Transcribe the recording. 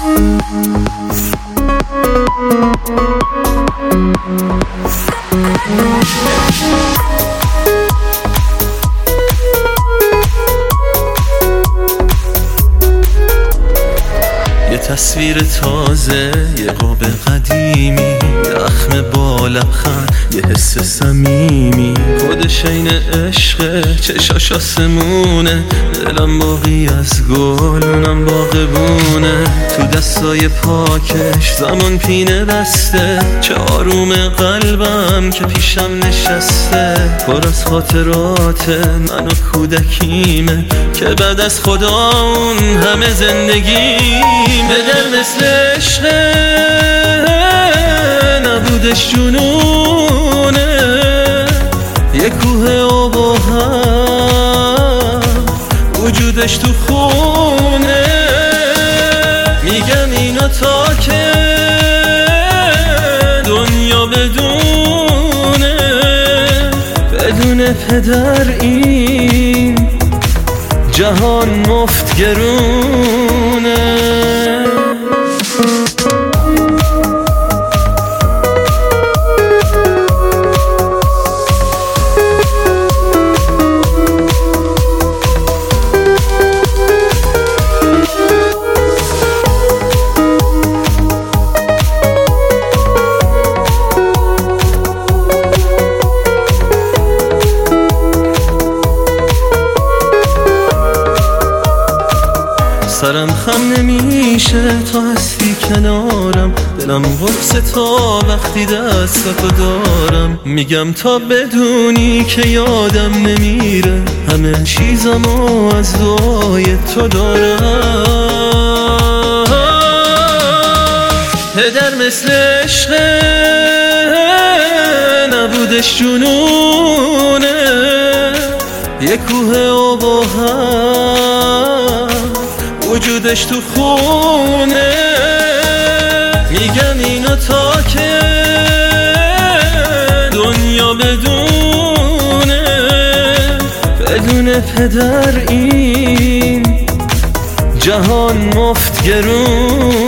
یه تصویر تازه، یه قاب قدیمی، زخم با لبخند، یه حس صمیمی. خودش عین عشقه، چشاش آسمونه، دلم باقی از گل اونم باغبونه. تو دستای پاکش زمان پینه بسته، چه آروم قلبم که پیشم نشسته. پر از خاطرات من و کودکیمه که بعد از خدا اون همه زندگیم. به دل مثل عشقه نبودش جنونه، یه کوه آب و هم وجودش تو خونه. میگم اینو تا که دنیا بدون پدر این جهان مفت گرونه. سرم خم نمیشه تا هستی کنارم، دلم غرصه تا وقتی دستتو دارم. میگم تا بدونی که یادم نمیره، همه چیزمو از دعای تو دارم. پدر مثل عشقه نبودش جنونه، یه کوه آب و هم وجودش تو خونه. میگم اینو تا که دنیا بدون پدر این جهان مفت گرون.